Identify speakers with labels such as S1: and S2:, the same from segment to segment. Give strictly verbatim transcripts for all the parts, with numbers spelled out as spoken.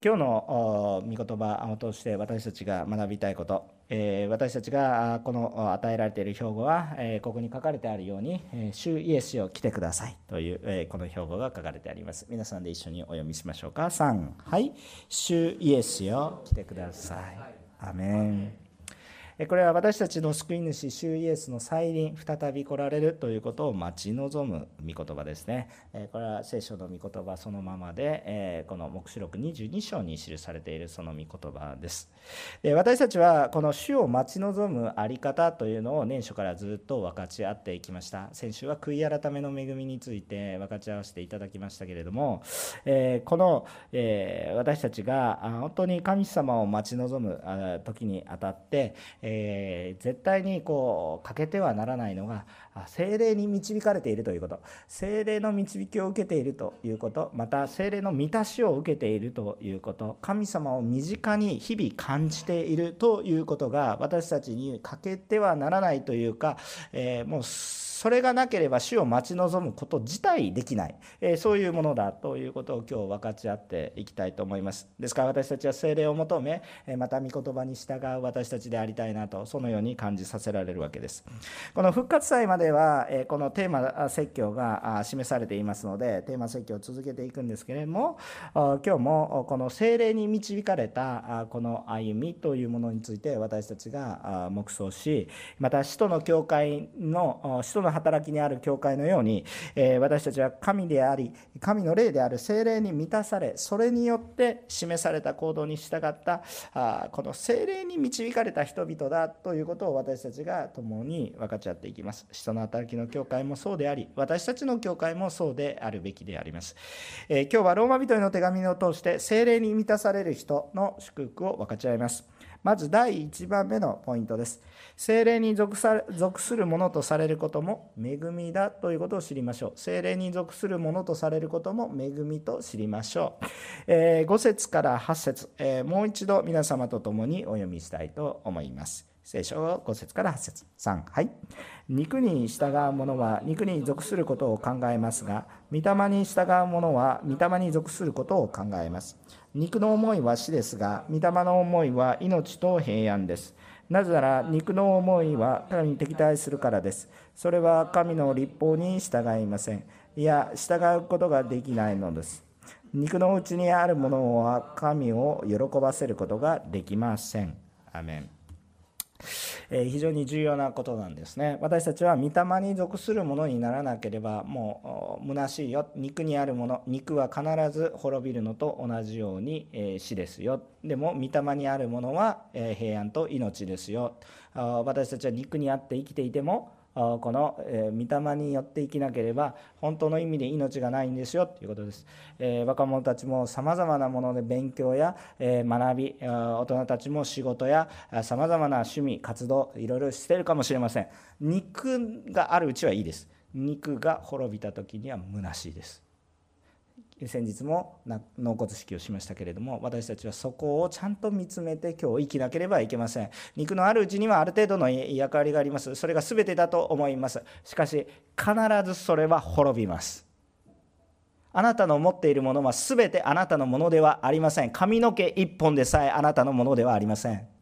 S1: 今日の御言葉を通して私たちが学びたいこと、えー、私たちがこの与えられている標語は、えー、ここに書かれてあるように、えー、主イエスよ来てくださいという、えー、この標語が書かれてあります。皆さんで一緒にお読みしましょうか。さん、はい、主イエスよ来てください。アメン。これは私たちの救い主主イエスの再臨、再び来られるということを待ち望む御言葉ですね。これは聖書の御言葉そのままで、この黙示録にじゅうに章に記されているその御言葉です。私たちはこの主を待ち望むあり方というのを年初からずっと分かち合っていきました。先週は悔い改めの恵みについて分かち合わせていただきましたけれども、この私たちが本当に神様を待ち望む時にあたって、えー、絶対にこう欠けてはならないのが聖霊に導かれているということ、聖霊の導きを受けているということ、また聖霊の満たしを受けているということ、神様を身近に日々感じているということが私たちに欠けてはならないというか、えー、もうそれがなければ主を待ち望むこと自体できない、えー、そういうものだということを今日分かち合っていきたいと思います。ですから私たちは聖霊を求め、また御言葉に従う私たちでありたいなと、そのように感じさせられるわけです。この復活祭まではこのテーマ説教が示されていますので、テーマ説教を続けていくんですけれども、今日もこの聖霊に導かれたこの歩みというものについて私たちが黙想し、また使徒の教会の使徒の働きにある教会のように、私たちは神であり神の霊である聖霊に満たされ、それによって示された行動に従ったこの聖霊に導かれた人々だということを私たちが共に分かち合っていきます。使徒の働きの教会もそうであり、私たちの教会もそうであるべきであります。えー、今日はローマ人への手紙を通して聖霊に満たされる人の祝福を分かち合います。まずだいいちばんめのポイントです。聖霊に属さ属するものとされることも恵みだということを知りましょう。聖霊に属するものとされることも恵みと知りましょう。えー、ご節からはち節、えー、もう一度皆様と共にお読みしたいと思います。聖書をご節からはち節。さん、はい。肉に従う者は肉に属することを考えますが、御霊に従う者は御霊に属することを考えます。肉の思いは死ですが、御霊の思いは命と平安です。なぜなら肉の思いは神に敵対するからです。それは神の律法に従いません。いや、従うことができないのです。肉のうちにあるものは神を喜ばせることができません。アメン。えー、非常に重要なことなんですね。私たちは御霊に属するものにならなければもう虚しいよ。肉にあるもの、肉は必ず滅びるのと同じように、えー、死ですよ。でも御霊にあるものは、えー、平安と命ですよ。私たちは肉にあって生きていてもこの御霊によって生きなければ本当の意味で命がないんですよということです。えー、若者たちもさまざまなもので勉強や、えー、学び、大人たちも仕事やさまざまな趣味活動いろいろしているかもしれません。肉があるうちはいいです。肉が滅びた時には虚しいです。先日も納骨式をしましたけれども、私たちはそこをちゃんと見つめて今日生きなければいけません。肉のあるうちにはある程度の役割があります。それが全てだと思います。しかし必ずそれは滅びます。あなたの持っているものは全てあなたのものではありません。髪の毛一本でさえあなたのものではありません。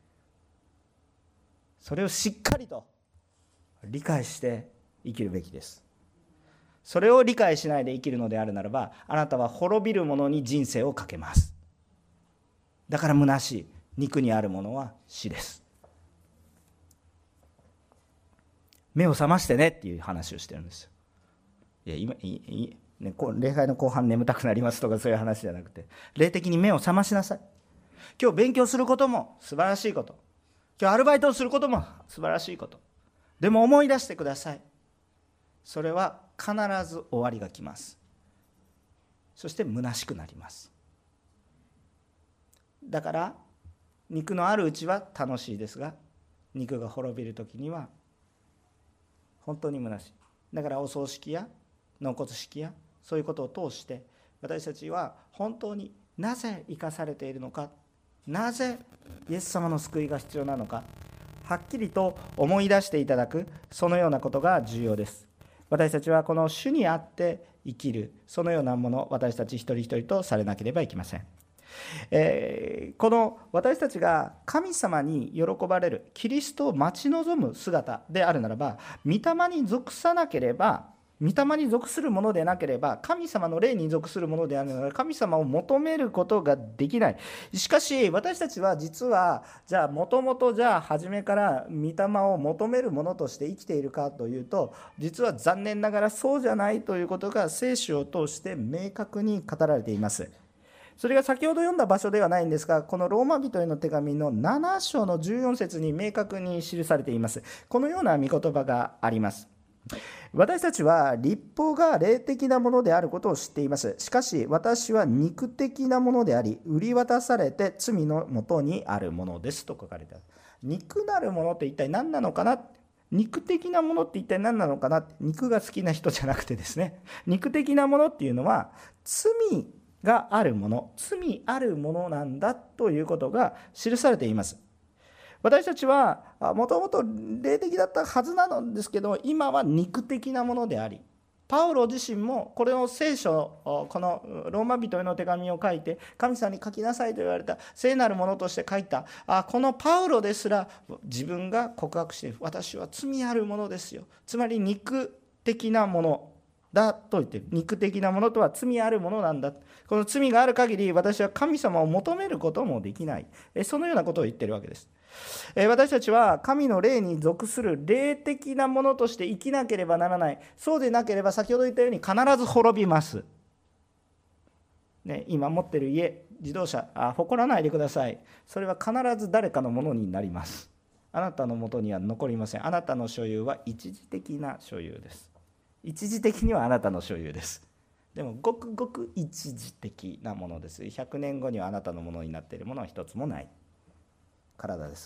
S1: それをしっかりと理解して生きるべきです。それを理解しないで生きるのであるならば、あなたは滅びるものに人生をかけます。だから虚しい。肉にあるものは死です。目を覚ましてねっていう話をしてるんですよ。いや今いい、ね、礼拝の後半眠たくなりますとかそういう話じゃなくて、霊的に目を覚ましなさい。今日勉強することも素晴らしいこと、今日アルバイトをすることも素晴らしいこと、でも思い出してください。それは必ず終わりが来ます。そして虚しくなります。だから肉のあるうちは楽しいですが、肉が滅びる時には本当に虚しい。だからお葬式や納骨式やそういうことを通して私たちは本当になぜ生かされているのか、なぜイエス様の救いが必要なのか、はっきりと思い出していただく、そのようなことが重要です。私たちはこの主にあって生きる、そのようなもの、私たち一人一人とされなければいけません。 えーこの私たちが神様に喜ばれる、キリストを待ち望む姿であるならば、御霊に属さなければ、御霊に属するものでなければ、神様の霊に属するものであるなら神様を求めることができない。しかし私たちは実は、じゃあもともとじゃあ初めから御霊を求めるものとして生きているかというと、実は残念ながらそうじゃないということが聖書を通して明確に語られています。それが先ほど読んだ場所ではないんですが、このローマ人への手紙のなな章のじゅうよん節に明確に記されています。このような御言葉があります。私たちは律法が霊的なものであることを知っています。しかし私は肉的なものであり、売り渡されて罪のもとにあるものですと書かれてある。肉なるものって一体何なのかな、肉的なものって一体何なのかな。肉が好きな人じゃなくてですね、肉的なものっていうのは罪があるもの、罪あるものなんだということが記されています。私たちはもともと霊的だったはずなのですけど、今は肉的なものであり、パウロ自身もこれを聖書、このローマ人への手紙を書いて神様に書きなさいと言われた聖なるものとして書いた、このパウロですら自分が告白して、私は罪あるものですよ、つまり肉的なものだと言っている。肉的なものとは罪あるものなんだ。この罪がある限り私は神様を求めることもできない。そのようなことを言っているわけです。私たちは神の霊に属する霊的なものとして生きなければならない。そうでなければ先ほど言ったように必ず滅びます、ね、今持っている家、自動車、あ誇らないでください。それは必ず誰かのものになります。あなたのもとには残りません。あなたの所有は一時的な所有です。一時的にはあなたの所有です。でもごくごく一時的なものです。ひゃくねんごにはあなたのものになっているものは一つもない。体です。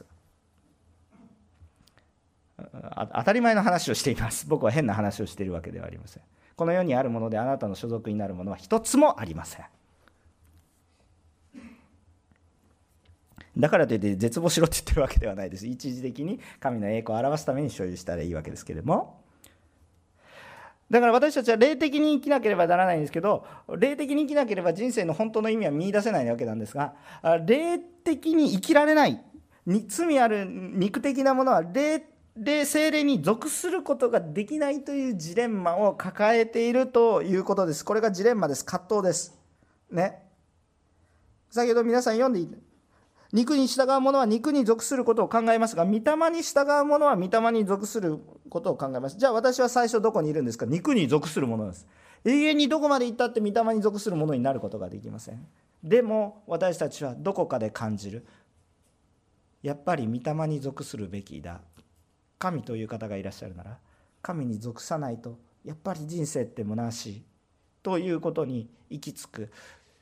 S1: あ当たり前の話をしています。僕は変な話をしているわけではありません。この世にあるものであなたの所属になるものは一つもありません。だからといって絶望しろって言ってるわけではないです。一時的に神の栄光を表すために所有したらいいわけですけれども、だから私たちは霊的に生きなければならないんですけど、霊的に生きなければ人生の本当の意味は見出せないわけなんですが、霊的に生きられない、罪ある肉的なものは霊霊聖霊に属することができないというジレンマを抱えているということです。これがジレンマです。葛藤ですね。先ほど皆さん読んでいて、肉に従う者は肉に属することを考えますが、御霊に従う者は御霊に属することを考えます。じゃあ私は最初どこにいるんですか。肉に属するものです。永遠にどこまで行ったって御霊に属するものになることができません。でも私たちはどこかで感じる、やっぱり御霊に属するべきだ。神という方がいらっしゃるなら神に属さないとやっぱり人生って虚しいということに行き着く。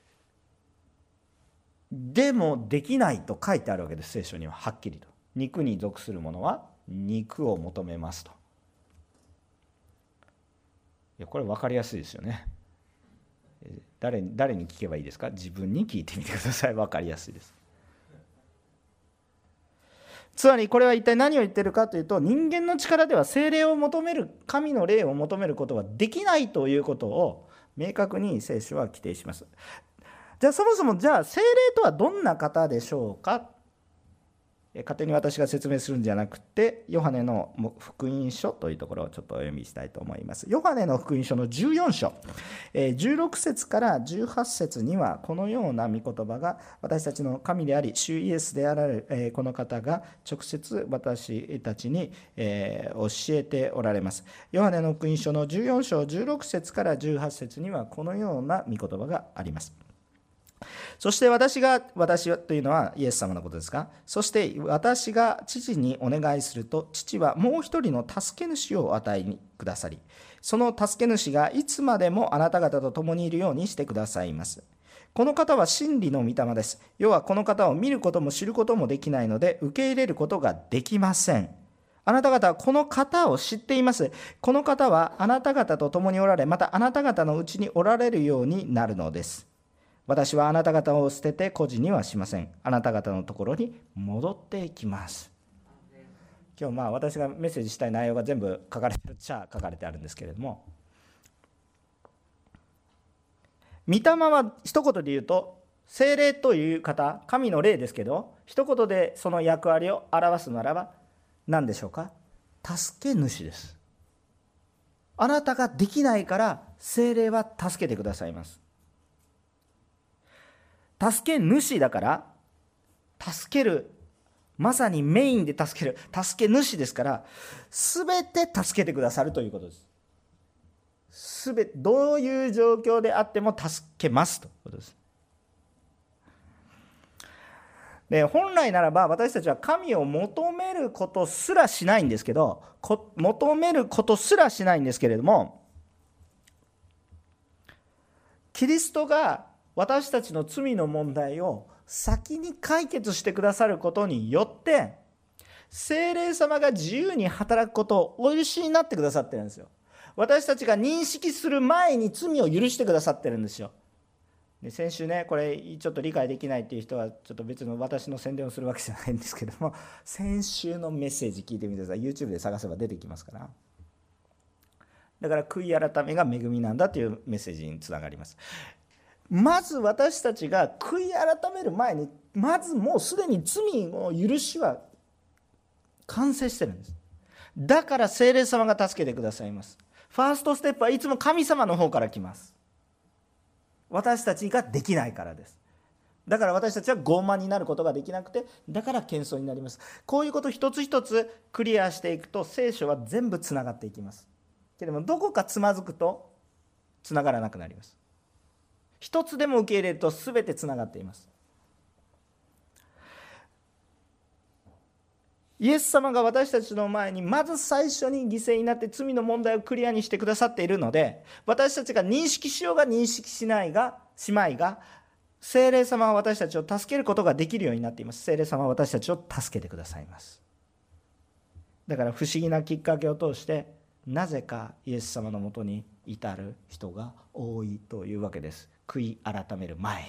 S1: でもできないと書いてあるわけです。聖書にははっきりと。肉に属する者は肉を求めますと。いやこれ分かりやすいですよね。誰、誰に聞けばいいですか。自分に聞いてみてください。分かりやすいです。つまりこれは一体何を言っているかというと、人間の力では聖霊を求める、神の霊を求めることはできないということを明確に聖書は規定します。じゃあそもそもじゃあ聖霊とはどんな方でしょうか。勝手に私が説明するんじゃなくて、ヨハネの福音書というところをちょっとお読みしたいと思います。ヨハネの福音書のじゅうよん章、じゅうろく節からじゅうはち節にはこのような御言葉が、私たちの神であり主イエスであられるこの方が直接私たちに教えておられます。ヨハネの福音書のじゅうよん章じゅうろく節からじゅうはち節にはこのような御言葉があります。そして私が、私はというのはイエス様のことですが、そして私が父にお願いすると、父はもう一人の助け主をお与えくださり、その助け主がいつまでもあなた方と共にいるようにしてくださいます。この方は真理の御霊です。要はこの方を見ることも知ることもできないので、受け入れることができません。あなた方はこの方を知っています。この方はあなた方と共におられ、またあなた方のうちにおられるようになるのです。私はあなた方を捨てて孤児にはしません。あなた方のところに戻ってきます。今日まあ私がメッセージしたい内容が全部書かれてるっちゃ書かれてあるんですけれども、御霊は一言で言うと聖霊という方、神の霊ですけど、一言でその役割を表すならば何でしょうか。助け主です。あなたができないから聖霊は助けてくださいます。助け主だから助ける、まさにメインで助ける助け主ですから、すべて助けてくださるということです。すべてどういう状況であっても助けますということです。で本来ならば私たちは神を求めることすらしないんですけど、求めることすらしないんですけれども、キリストが私たちの罪の問題を先に解決してくださることによって、聖霊様が自由に働くことをお許しになってくださってるんですよ。私たちが認識する前に罪を許してくださってるんですよ。で先週ね、これちょっと理解できないっていう人はちょっと別の私の宣伝をするわけじゃないんですけども、先週のメッセージ聞いてみてください。 YouTube で探せば出てきますから。だから悔い改めが恵みなんだというメッセージにつながります。まず私たちが悔い改める前に、まずもうすでに罪の許しは完成してるんです。だから聖霊様が助けてくださいます。ファーストステップはいつも神様の方から来ます。私たちができないからです。だから私たちは傲慢になることができなくて、だから謙遜になります。こういうこと一つ一つクリアしていくと、聖書は全部つながっていきます。けれどもどこかつまずくとつながらなくなります。一つでも受け入れると全てつながっています。イエス様が私たちの前にまず最初に犠牲になって罪の問題をクリアにしてくださっているので、私たちが認識しようが認識しないがしまいが、聖霊様は私たちを助けることができるようになっています。聖霊様は私たちを助けてくださいます。だから不思議なきっかけを通して、なぜかイエス様のもとに至る人が多いというわけです。悔い改める前に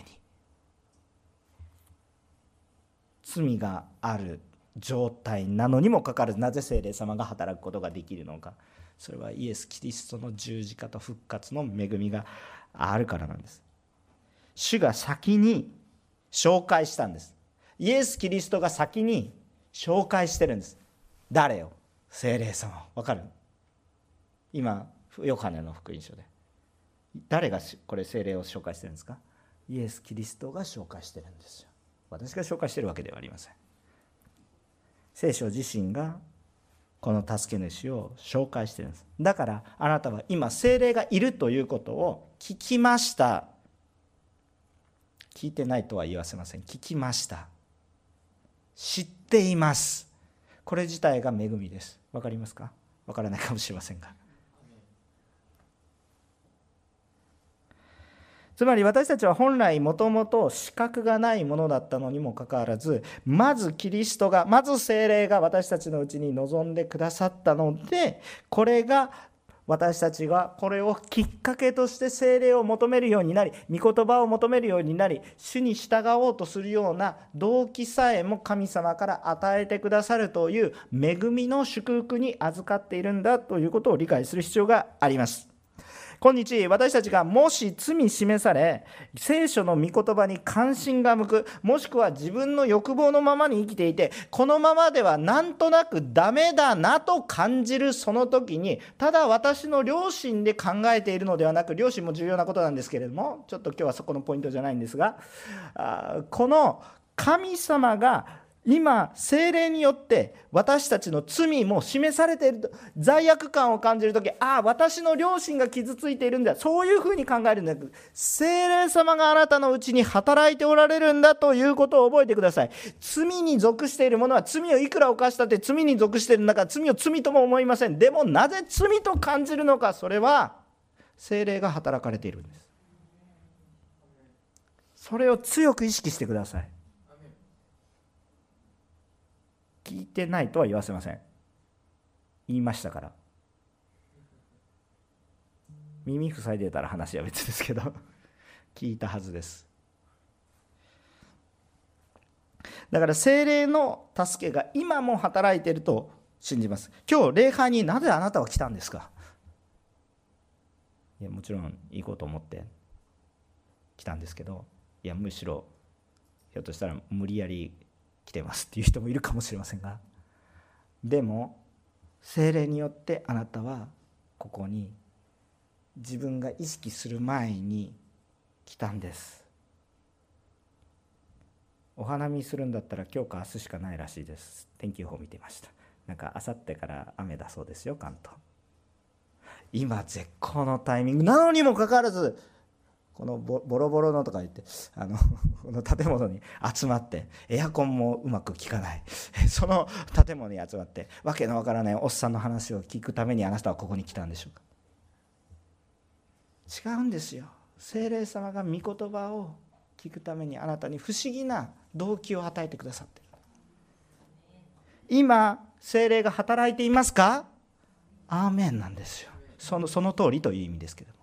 S1: 罪がある状態なのにもかかわらず、なぜ聖霊様が働くことができるのか。それはイエス・キリストの十字架と復活の恵みがあるからなんです。主が先に紹介したんです。イエス・キリストが先に紹介してるんです。誰を？聖霊様。わかる？今ヨハネの福音書で誰がこれ聖霊を紹介してるんですか？イエス・キリストが紹介してるんですよ。私が紹介してるわけではありません。聖書自身がこの助け主を紹介しているんです。だからあなたは今聖霊がいるということを聞きました。聞いてないとは言わせません。聞きました。知っています。これ自体が恵みです。わかりますか？わからないかもしれませんが、つまり私たちは本来もともと資格がないものだったのにもかかわらず、まずキリストが、まず聖霊が私たちのうちに臨んでくださったので、これが私たちがこれをきっかけとして聖霊を求めるようになり、御言葉を求めるようになり、主に従おうとするような動機さえも神様から与えてくださるという恵みの祝福に預かっているんだということを理解する必要があります。今日私たちがもし罪示され、聖書の御言葉に関心が向く、もしくは自分の欲望のままに生きていて、このままではなんとなくダメだなと感じるその時に、ただ私の良心で考えているのではなく、良心も重要なことなんですけれども、ちょっと今日はそこのポイントじゃないんですが、この神様が今聖霊によって私たちの罪も示されていると、罪悪感を感じるとき、ああ私の良心が傷ついているんだ、そういうふうに考えるんだけど、聖霊様があなたのうちに働いておられるんだということを覚えてください。罪に属している者は罪をいくら犯したって罪に属しているんだから、罪を罪とも思いません。でもなぜ罪と感じるのか、それは聖霊が働かれているんです。それを強く意識してください。聞いてないとは言わせません。言いましたから。耳塞いでたら話は別ですけど聞いたはずです。だから聖霊の助けが今も働いていると信じます。今日礼拝になぜあなたは来たんですか？いやもちろん行こうと思って来たんですけど、 いやむしろひょっとしたら無理やり来てますっていう人もいるかもしれませんが、でも聖霊によってあなたはここに自分が意識する前に来たんです。お花見するんだったら今日か明日しかないらしいです。天気予報見てました。なんか明後日から雨だそうですよ、関東。今絶好のタイミングなのにもかかわらず、このボロボロのとか言ってあのこの建物に集まって、エアコンもうまく効かないその建物に集まってわけのわからないおっさんの話を聞くためにあなたはここに来たんでしょうか。違うんですよ。聖霊様が御言葉を聞くためにあなたに不思議な動機を与えてくださっている。今聖霊が働いていますか？アーメンなんですよ。その、その通りという意味ですけども、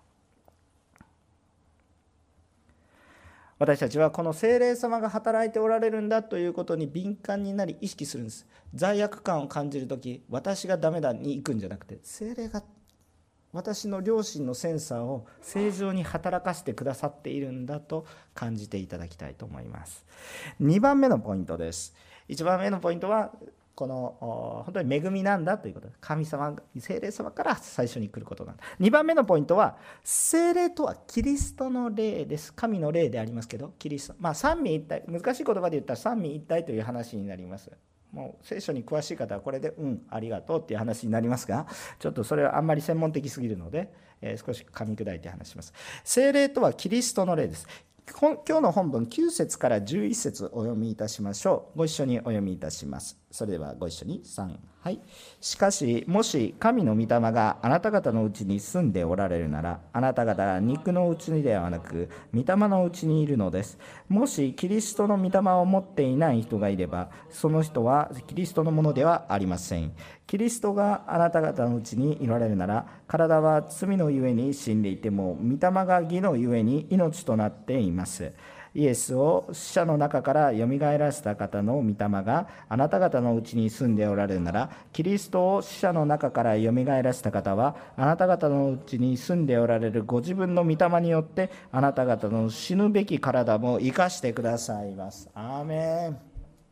S1: 私たちはこの聖霊様が働いておられるんだということに敏感になり意識するんです。罪悪感を感じるとき、私がダメだに行くんじゃなくて、聖霊が私の良心のセンサーを正常に働かせてくださっているんだと感じていただきたいと思います。にばんめのポイントです。いちばんめのポイントはこの本当に恵みなんだということ。神様、聖霊様から最初に来ることなんだ。にばんめのポイントは、聖霊とはキリストの霊です。神の霊でありますけど、キリスト、まあ三位一体、難しい言葉で言ったら三位一体という話になります。もう聖書に詳しい方はこれでうんありがとうっていう話になりますが、ちょっとそれはあんまり専門的すぎるので、えー、少し噛み砕いて話します。聖霊とはキリストの霊です。今日の本文きゅう節からじゅういち節お読みいたしましょう。ご一緒にお読みいたします。それではご一緒にさん、はい。しかしもし神の御霊があなた方のうちに住んでおられるなら、あなた方は肉のうちにではなく御霊のうちにいるのです。もしキリストの御霊を持っていない人がいれば、その人はキリストのものではありません。キリストがあなた方のうちにいられるなら、体は罪のゆえに死んでいても御霊が義のゆえに命となっています。イエスを死者の中からよみがえらせた方の御霊があなた方のうちに住んでおられるなら、キリストを死者の中からよみがえらせた方はあなた方のうちに住んでおられるご自分の御霊によってあなた方の死ぬべき体も生かしてくださいます。アーメン。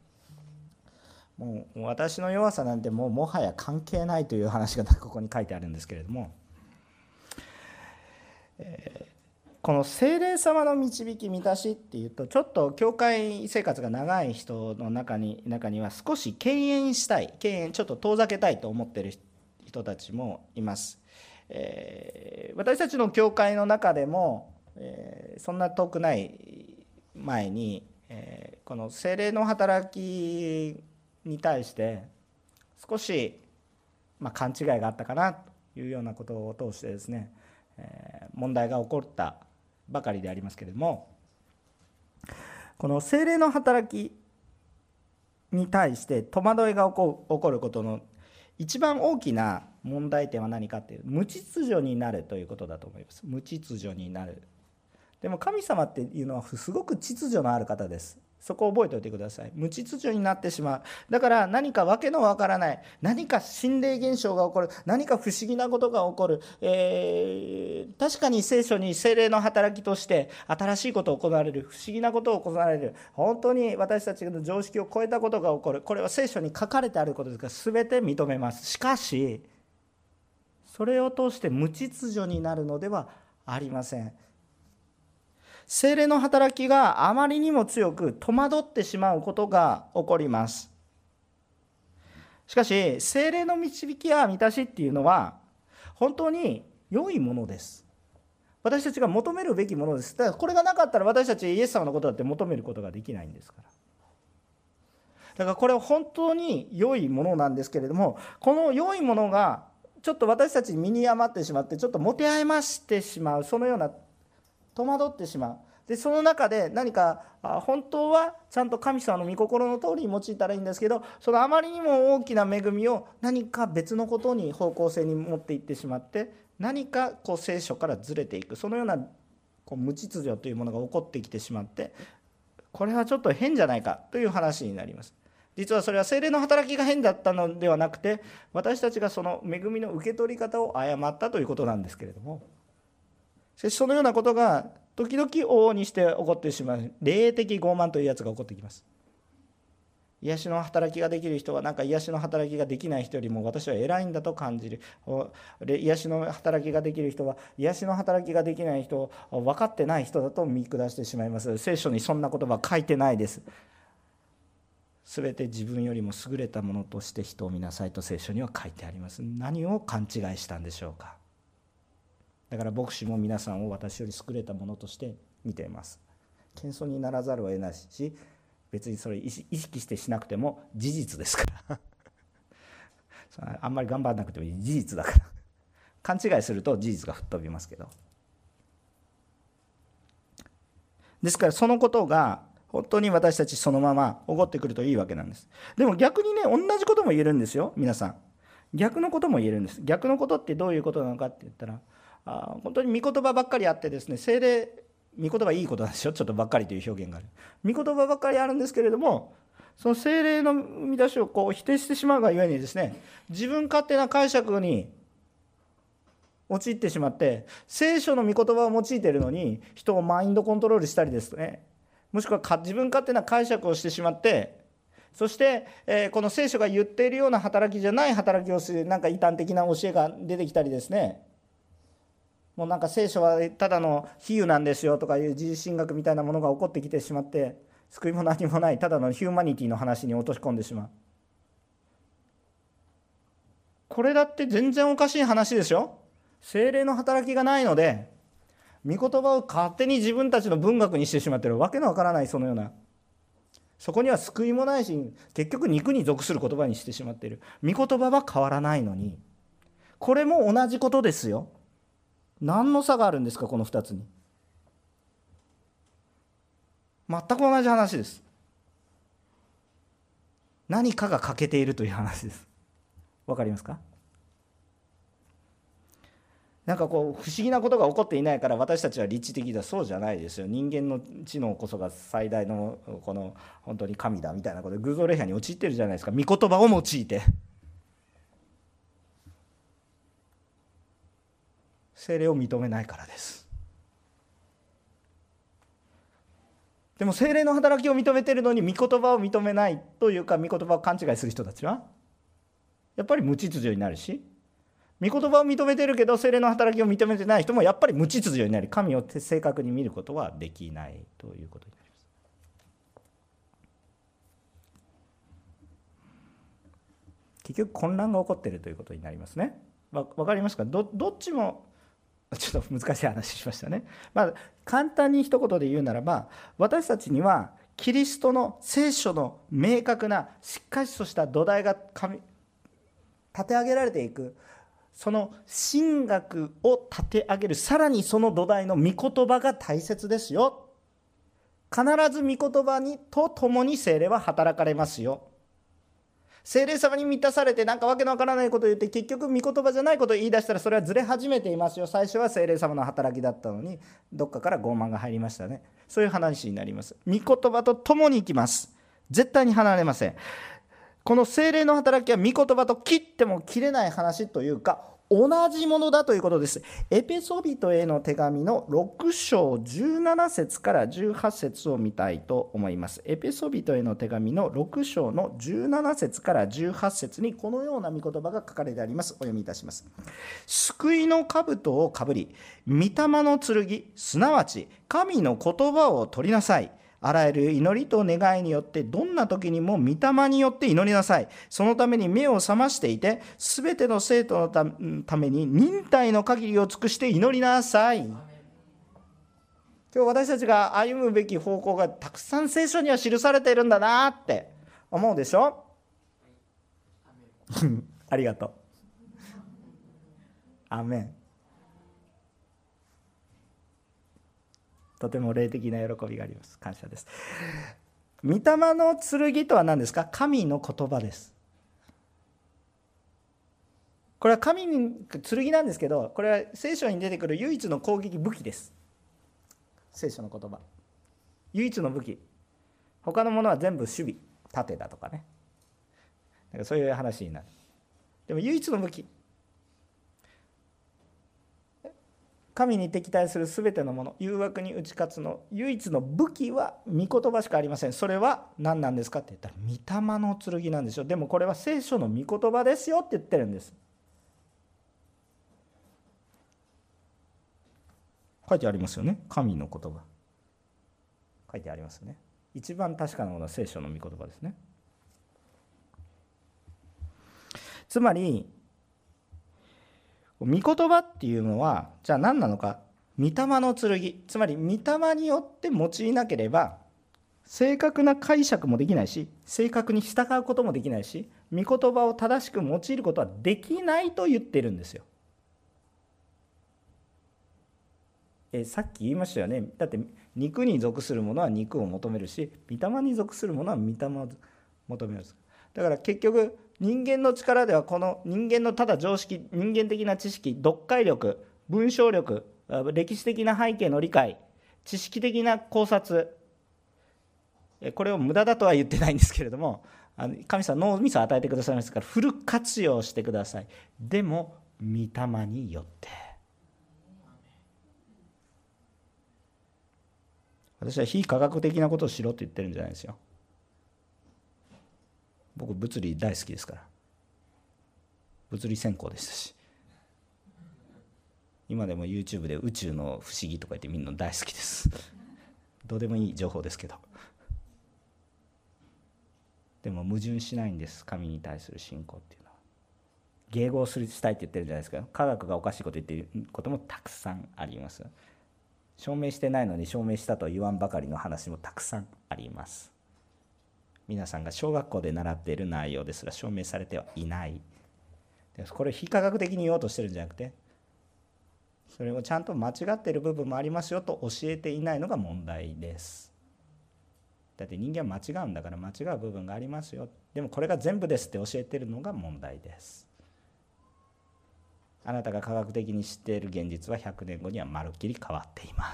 S1: もう私の弱さなんてもうもはや関係ないという話がここに書いてあるんですけれども、えーこの聖霊様の導き満たしっていうと、ちょっと教会生活が長い人の中に中には少し敬遠したい、敬遠ちょっと遠ざけたいと思っている人たちもいます。えー、私たちの教会の中でも、えー、そんな遠くない前に、えー、この聖霊の働きに対して少し、まあ、勘違いがあったかなというようなことを通してですね、えー、問題が起こったばかりでありますけれども、この聖霊の働きに対して戸惑いが起こる、起こることの一番大きな問題点は何かっていう、無秩序になるということだと思います。無秩序になる。でも神様っていうのはすごく秩序のある方です。そこを覚えておいてください。無秩序になってしまう。だから何かわけのわからない、何か心霊現象が起こる、何か不思議なことが起こる、えー、確かに聖書に聖霊の働きとして新しいことが行われる、不思議なことが行われる、本当に私たちの常識を超えたことが起こる、これは聖書に書かれてあることですから全て認めます。しかしそれを通して無秩序になるのではありません。聖霊の働きがあまりにも強く戸惑ってしまうことが起こります。しかし聖霊の導きや満たしっていうのは本当に良いものです。私たちが求めるべきものです。だからこれがなかったら私たちイエス様のことだって求めることができないんですから。だからこれは本当に良いものなんですけれども、この良いものがちょっと私たちに身に余ってしまって、ちょっと持て余してしまう、そのような戸惑ってしまう。でその中で何か本当はちゃんと神様の御心の通りに用いたらいいんですけど、そのあまりにも大きな恵みを何か別のことに方向性に持っていってしまって、何かこう聖書からずれていく、そのようなこう無秩序というものが起こってきてしまって、これはちょっと変じゃないかという話になります。実はそれは聖霊の働きが変だったのではなくて、私たちがその恵みの受け取り方を誤ったということなんですけれども、しかしそのようなことが時々往々にして起こってしまう霊的傲慢というやつが起こってきます。癒しの働きができる人はなんか癒しの働きができない人よりも私は偉いんだと感じる。癒しの働きができる人は癒しの働きができない人を分かってない人だと見下してしまいます。聖書にそんな言葉は書いてないです。すべて自分よりも優れたものとして人を見なさいと聖書には書いてあります。何を勘違いしたんでしょうか。だから牧師も皆さんを私より優れたものとして見ています。謙遜にならざるを得ないし、別にそれ意識してしなくても事実ですからあんまり頑張らなくてもいい事実だから勘違いすると事実が吹っ飛びますけど、ですからそのことが本当に私たちそのまま起こってくるといいわけなんです。でも逆にね、同じことも言えるんですよ。皆さん逆のことも言えるんです。逆のことってどういうことなのかって言ったら、あ本当に御言葉ばっかりあってですね、聖霊、御言葉いいことなんですよ。ちょっとばっかりという表現がある。御言葉ばっかりあるんですけれども、その聖霊の生み出しをこう否定してしまうがゆえにですね、自分勝手な解釈に陥ってしまって、聖書の御言葉を用いているのに人をマインドコントロールしたりですね、もしくは自分勝手な解釈をしてしまって、そして、えー、この聖書が言っているような働きじゃない働きをする、なんか異端的な教えが出てきたりですね、もうなんか聖書はただの比喩なんですよとかいう自律神学みたいなものが起こってきてしまって、救いも何もないただのヒューマニティの話に落とし込んでしまう。これだって全然おかしい話でしょ。聖霊の働きがないので御言葉を勝手に自分たちの文学にしてしまっているわけのわからない、そのような、そこには救いもないし、結局肉に属する言葉にしてしまっている。御言葉は変わらないのに、これも同じことですよ。何の差があるんですか、このふたつに。全く同じ話です。何かが欠けているという話です。わかりますか。なんかこう不思議なことが起こっていないから私たちは理知的だ、そうじゃないですよ。人間の知能こそが最大のこの本当に神だみたいなことで偶像礼拝に陥ってるじゃないですか。御言葉を用いて聖霊を認めないからです。でも聖霊の働きを認めているのに御言葉を認めないというか、御言葉を勘違いする人たちはやっぱり無秩序になるし、御言葉を認めているけど聖霊の働きを認めてない人もやっぱり無秩序になり、神を正確に見ることはできないということになります。結局混乱が起こっているということになりますね。わかりますか。 ど, どっちもちょっと難しい話しましたね。まあ、簡単に一言で言うならば、私たちにはキリストの聖書の明確なしっかりとした土台が立て上げられていく、その神学を立て上げる、さらにその土台の御言葉が大切ですよ。必ず御言葉にとともに聖霊は働かれますよ。聖霊様に満たされてなんかわけのわからないことを言って結局御言葉じゃないことを言い出したら、それはずれ始めていますよ。最初は聖霊様の働きだったのにどっかから傲慢が入りましたね。そういう話になります。御言葉とともに行きます。絶対に離れません。この聖霊の働きは御言葉と切っても切れない話というか、同じものだということです。エペソビトへの手紙のろく章じゅうなな節からじゅうはち節を見たいと思います。エペソビトへの手紙のろく章のじゅうなな節からじゅうはち節にこのような御言葉が書かれてあります。お読みいたします。救いの兜をかぶり、御霊の剣、すなわち神の言葉を取りなさい。あらゆる祈りと願いによってどんな時にも御霊によって祈りなさい。そのために目を覚ましていて、すべての生徒のために忍耐の限りを尽くして祈りなさい。今日私たちが歩むべき方向がたくさん聖書には記されているんだなって思うでしょありがとう。アーメン。とても霊的な喜びがあります。感謝です。御霊の剣とは何ですか。神の言葉です。これは神に剣なんですけど、これは聖書に出てくる唯一の攻撃武器です。聖書の言葉、唯一の武器。他のものは全部守備、盾だとかね、なんかそういう話になる。でも唯一の武器、 神に敵対するすべてのもの、誘惑に打ち勝つの唯一の武器は御言葉しかありません。それは何なんですかって言ったら、御霊の剣なんでしょう。でもこれは聖書の御言葉ですよって言ってるんです。書いてありますよね。神の言葉書いてありますよね。一番確かなものは聖書の御言葉ですね。つまり御言葉っていうのはじゃあ何なのか。御霊の剣、つまり御霊によって用いなければ正確な解釈もできないし、正確に従うこともできないし、御言葉を正しく用いることはできないと言ってるんですよ。えさっき言いましたよね。だって肉に属するものは肉を求めるし、御霊に属するものは御霊を求める。だから結局人間の力では、この人間のただ常識、人間的な知識、読解力、文章力、歴史的な背景の理解、知識的な考察、これを無駄だとは言ってないんですけれども、神様脳みそを与えてくださいますからフル活用してください。でも御霊によって。私は非科学的なことをしろと言ってるんじゃないですよ。僕物理大好きですから、物理専攻でしたし、今でも YouTube で宇宙の不思議とか言ってみるの大好きです。どうでもいい情報ですけど、でも矛盾しないんです。神に対する信仰っていうのは迎合するしたいって言ってるじゃないですか。科学がおかしいこと言っていることもたくさんあります。証明してないのに証明したと言わんばかりの話もたくさんあります。皆さんが小学校で習っている内容ですら証明されてはいない。これを非科学的に言おうとしてるんじゃなくて、それをちゃんと間違っている部分もありますよと教えていないのが問題です。だって人間は間違うんだから、間違う部分がありますよ。でもこれが全部ですって教えているのが問題です。あなたが科学的に知っている現実はひゃくねんごにはまるっきり変わっています。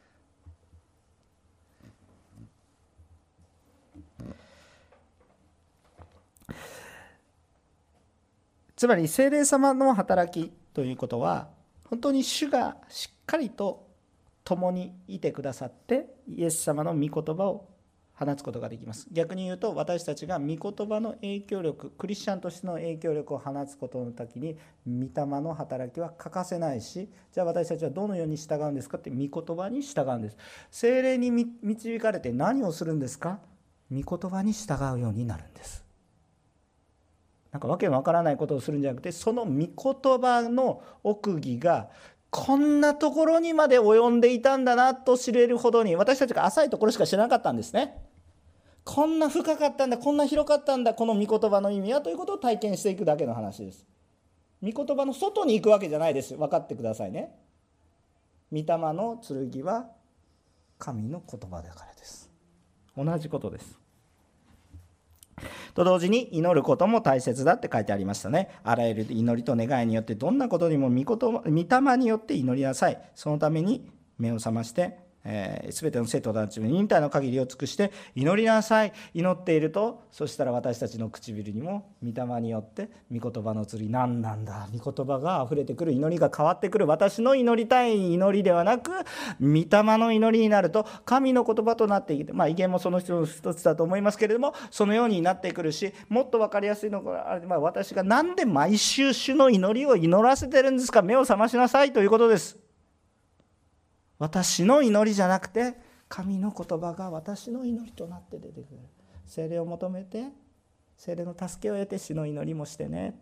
S1: つまり聖霊様の働きということは、本当に主がしっかりと共にいてくださってイエス様の御言葉を放つことができます。逆に言うと、私たちが御言葉の影響力、クリスチャンとしての影響力を放つことの時に御霊の働きは欠かせないし、じゃあ私たちはどのように従うんですかって、御言葉に従うんです。聖霊に導かれて何をするんですか？御言葉に従うようになるんです。なんかわけのわからないことをするんじゃなくて、その御言葉の奥義がこんなところにまで及んでいたんだなと知れるほどに、私たちが浅いところしか知らなかったんですね。こんな深かったんだ、こんな広かったんだ、この御言葉の意味はということを体験していくだけの話です。御言葉の外に行くわけじゃないです。分かってくださいね。御霊の剣は神の言葉だからです。同じことです。と同時に祈ることも大切だって書いてありましたね。あらゆる祈りと願いによってどんなことにも御言葉、御霊によって祈りなさい。そのために目を覚ましてえー、全ての生徒たちに忍耐の限りを尽くして祈りなさい。祈っていると、そしたら私たちの唇にも御霊によって御言葉の剣、何なんだ、御言葉があふれてくる、祈りが変わってくる。私の祈りたい祈りではなく御霊の祈りになると神の言葉となっていく。まあ威厳もその一つだと思いますけれども、そのようになってくるし、もっと分かりやすいのが、まあ、私がなんで毎週主の祈りを祈らせてるんですか。目を覚ましなさいということです。私の祈りじゃなくて、神の言葉が私の祈りとなって出てくる。聖霊を求めて、聖霊の助けを得て主の祈りもしてね。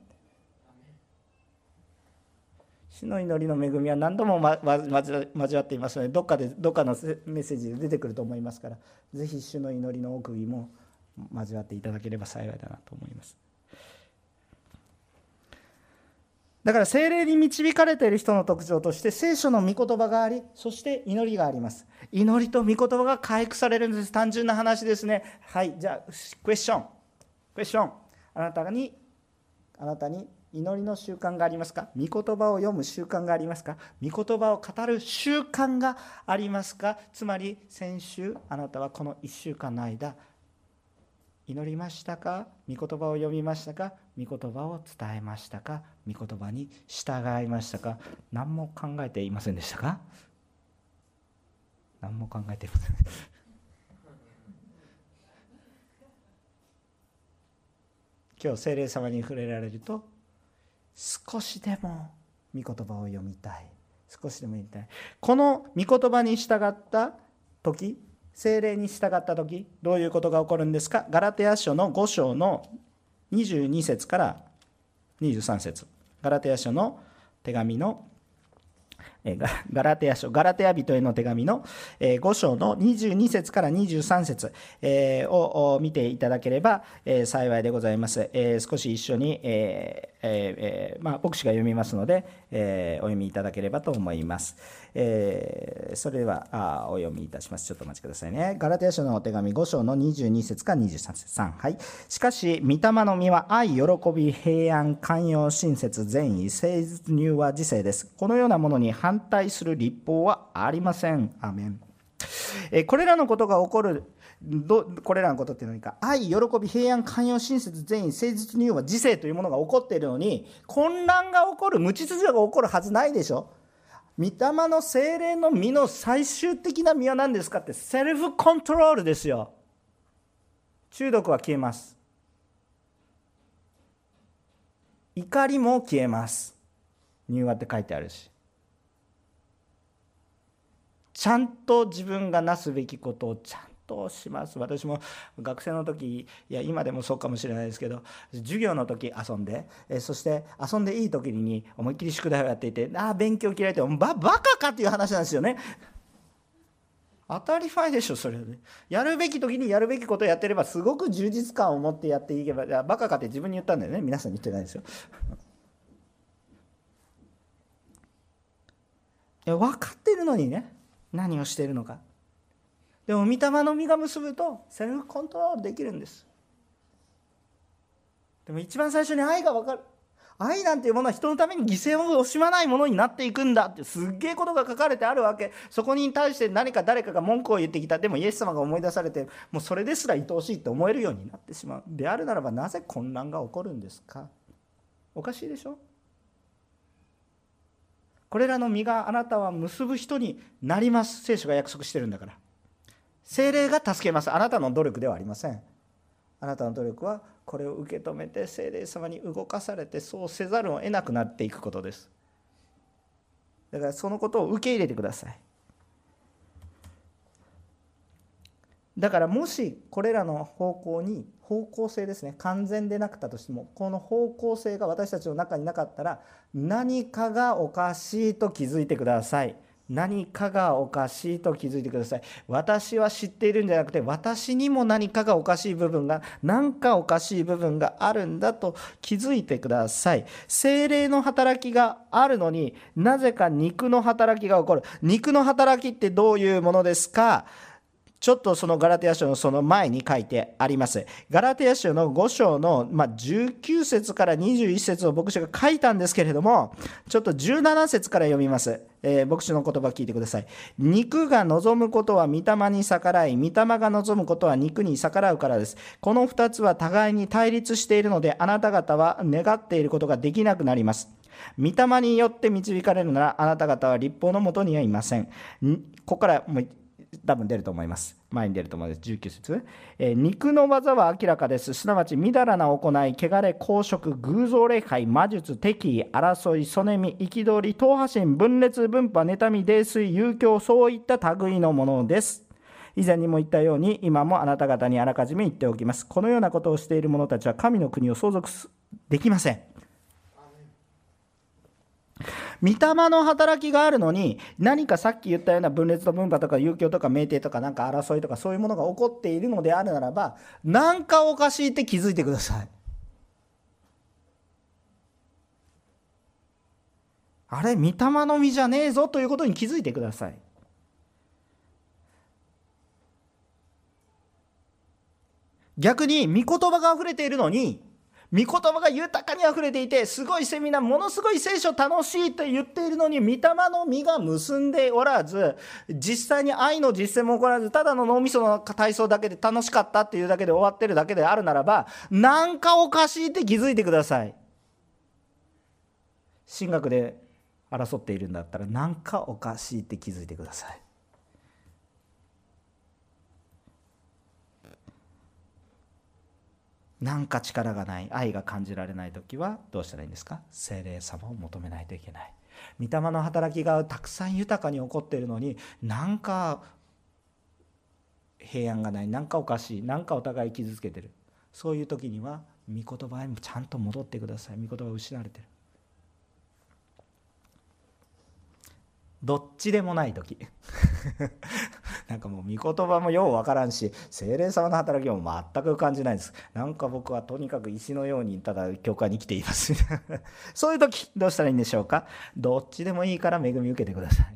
S1: 主の祈りの恵みは何度も交わっていますので、どっかでどっかのメッセージで出てくると思いますから、ぜひ主の祈りの奥義も交わっていただければ幸いだなと思います。だから聖霊に導かれている人の特徴として、聖書の御言葉があり、そして祈りがあります。祈りと御言葉が回復されるんです。単純な話ですね。はい、じゃあクエスチョンクエスチョンあなたにあなたに祈りの習慣がありますか？御言葉を読む習慣がありますか？御言葉を語る習慣がありますか？つまり先週あなたはこのいっしゅうかんの間、 祈りましたか？御言葉を読みましたか？御言葉を伝えましたか？御言葉に従いましたか？何も考えていませんでしたか？何も考えていません今日聖霊様に触れられると、少しでも御言葉を読みたい、少しでも読みたい。この御言葉に従った時、聖霊に従った時、どういうことが起こるんですか？ガラテヤ書のご章のにじゅうに節からにじゅうさん節。ガラテヤ書の手紙のガラテヤ書、ガラテヤ人への手紙のご章のにじゅうに節からにじゅうさん節を見ていただければ幸いでございます。少し一緒に、えーえーまあ、牧師が読みますので、えー、お読みいただければと思います。えー、それではあお読みいたします。ちょっとお待ちくださいね。ガラテヤ書の手紙ご章のにじゅうに節からにじゅうさん節。はい。しかし、御霊の実は愛、喜び、平安、寛容、親切、善意、誠実、柔和、自制です。このようなものに反対する律法はありません。アーメン。えこれらのことが起こる、どこれらのことって何か、愛、喜び、平安、寛容、親切、善意、誠実、柔和、自制というものが起こっているのに、混乱が起こる、無秩序が起こるはずないでしょ。御霊の聖霊の実の最終的な実は何ですかって、セルフコントロールですよ。中毒は消えます。怒りも消えます。柔和って書いてあるし。ちゃんと自分がなすべきことをちゃんとします。私も学生の時、いや今でもそうかもしれないですけど、授業の時遊んで、えそして遊んでいい時に思いっきり宿題をやっていて、ああ勉強嫌いってババカかっていう話なんですよね。当たり前でしょそれで、ね、やるべき時にやるべきことをやってればすごく充実感を持ってやっていけば、いやバカかって自分に言ったんだよね。皆さんに言ってないですよ。いや分かってるのにね、何をしているのか。でも御霊の実が結ぶとセルフコントロールできるんです。でも一番最初に愛が分かる。愛なんていうものは人のために犠牲を惜しまないものになっていくんだってすっげえことが書かれてあるわけ。そこに対して何か誰かが文句を言ってきた。でもイエス様が思い出されて、もうそれですら愛おしいって思えるようになってしまう。であるならばなぜ混乱が起こるんですか？おかしいでしょ。これらの実があなたは結ぶ人になります。聖書が約束してるんだから。聖霊が助けます。あなたの努力ではありません。あなたの努力はこれを受け止めて聖霊様に動かされて、そうせざるを得なくなっていくことです。だからそのことを受け入れてください。だからもしこれらの方向に、方向性ですね、完全でなかったとしても、この方向性が私たちの中になかったら、何かがおかしいと気づいてください。何かがおかしいと気づいてください。私は知っているんじゃなくて、私にも何かがおかしい部分が、何かおかしい部分があるんだと気づいてください。聖霊の働きがあるのに、なぜか肉の働きが起こる。肉の働きってどういうものですか？ちょっとそのガラテヤ書のその前に書いてあります。ガラテヤ書のご章のじゅうきゅう節からにじゅういち節を牧師が書いたんですけれども、ちょっとじゅうなな節から読みます。えー、牧師の言葉を聞いてください。肉が望むことは御霊に逆らい、御霊が望むことは肉に逆らうからです。この二つは互いに対立しているので、あなた方は願っていることができなくなります。御霊によって導かれるなら、あなた方は律法のもとにはいません。ここからもう多分出ると思います。前に出ると思います。じゅうきゅう節、えー、肉の技は明らかです。すなわちみだらな行い、汚れ、公職、偶像礼拝、魔術、敵意、争い、そねみ、憤り、党派心、分裂、分派、妬み、泥酔、遊興、そういった類のものです。以前にも言ったように、今もあなた方にあらかじめ言っておきます。このようなことをしている者たちは神の国を相続できません。御霊の働きがあるのに、何かさっき言ったような分裂と分派とか遊興とか酩酊とかなんか争いとかそういうものが起こっているのであるならば、なんかおかしいって気づいてください。あれ、御霊の実じゃねえぞということに気づいてください。逆に御言葉があふれているのに、 御言葉が豊かにあふれていて、すごいセミナー、ものすごい聖書楽しいと言っているのに、御霊の実が結んでおらず、実際に愛の実践も起こらず、ただの脳みその体操だけで楽しかったっていうだけで終わってるだけであるならば、なんかおかしいって気づいてください。神学で争っているんだったら、なんかおかしいって気づいてください。なんか力がない、愛が感じられないときはどうしたらいいんですか？聖霊様を求めないといけない。御霊の働きがたくさん豊かに起こっているのに、なんか平安がない、なんかおかしい、なんかお互い傷つけてる、そういう時には御言葉にちゃんと戻ってください。御言葉が失われてる。どっちでもない時なんかもう御言葉もようわからんし、聖霊様の働きも全く感じないです。なんか僕はとにかく石のようにただ教会に来ていますそういう時どうしたらいいんでしょうか？どっちでもいいから恵み受けてください。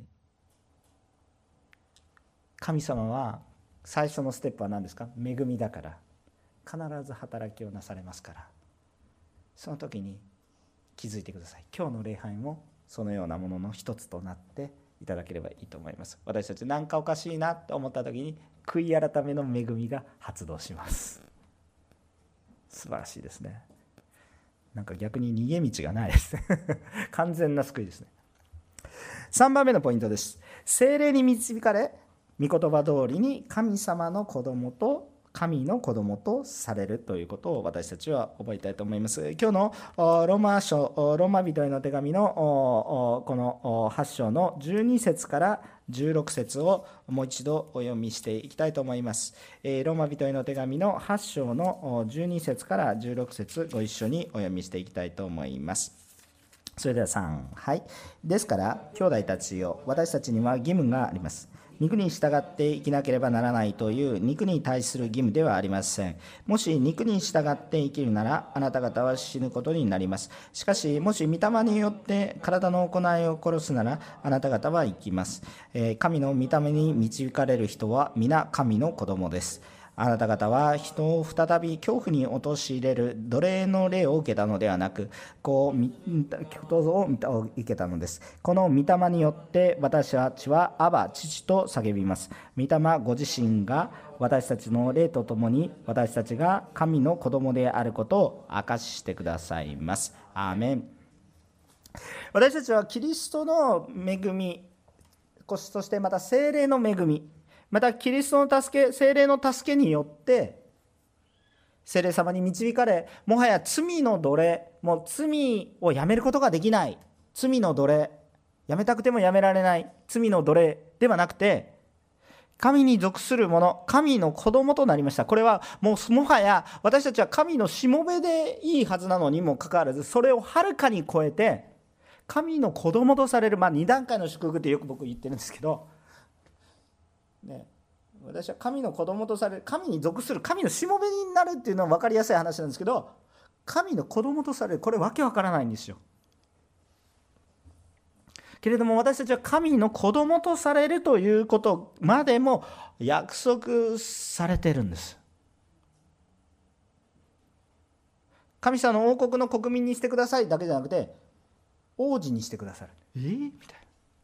S1: 神様は最初のステップは何ですか？恵みだから、必ず働きをなされますから、その時に気づいてください。今日の礼拝もそのようなものの一つとなっていただければいいと思います。私たち何かおかしいなと思った時に、悔い改めの恵みが発動します。素晴らしいですね。なんか逆に逃げ道がないです完全な救いですね。さんばんめのポイントです。聖霊に導かれ、御言葉通りに神様の子供と神の子供とされるということを私たちは覚えたいと思います。今日のローマ書、ローマ人への手紙のこのはち章のじゅうに節からじゅうろく節をもう一度お読みしていきたいと思います。ローマ人への手紙のはち章のじゅうに節からじゅうろく節、ご一緒にお読みしていきたいと思います。それではさん、はい。ですから、兄弟たちよ、私たちには義務があります。肉に従って生きなければならないという肉に対する義務ではありません。もし肉に従って生きるなら、あなた方は死ぬことになります。しかし、もし御霊によって体の行いを殺すなら、あなた方は生きます。えー、神の御霊に導かれる人は皆神の子供です。あなた方は人を再び恐怖に陥れる奴隷の霊を受けたのではなく、こうどうぞを受けたのです。この御霊によって私たちはアバ父と叫びます。御霊ご自身が私たちの霊とともに私たちが神の子供であることを証ししてくださいます。アーメン。私たちはキリストの恵み、そしてまた聖霊の恵み、またキリストの助け、聖霊の助けによって聖霊様に導かれ、もはや罪の奴隷、もう罪をやめることができない、罪の奴隷、やめたくてもやめられない罪の奴隷ではなくて、神に属する者、神の子供となりました。これはもうもはや私たちは神のしもべでいいはずなのにもかかわらず、それをはるかに超えて神の子供とされる、まあに段階の祝福ってよく僕言ってるんですけどね、私は神の子供とされる、神に属する、神のしもべになるっていうのは分かりやすい話なんですけど、神の子供とされる、これわけわからないんですよ。けれども私たちは神の子供とされるということまでも約束されているんです。神様の王国の国民にしてくださいだけじゃなくて、王子にしてくださる。えー、みたいな、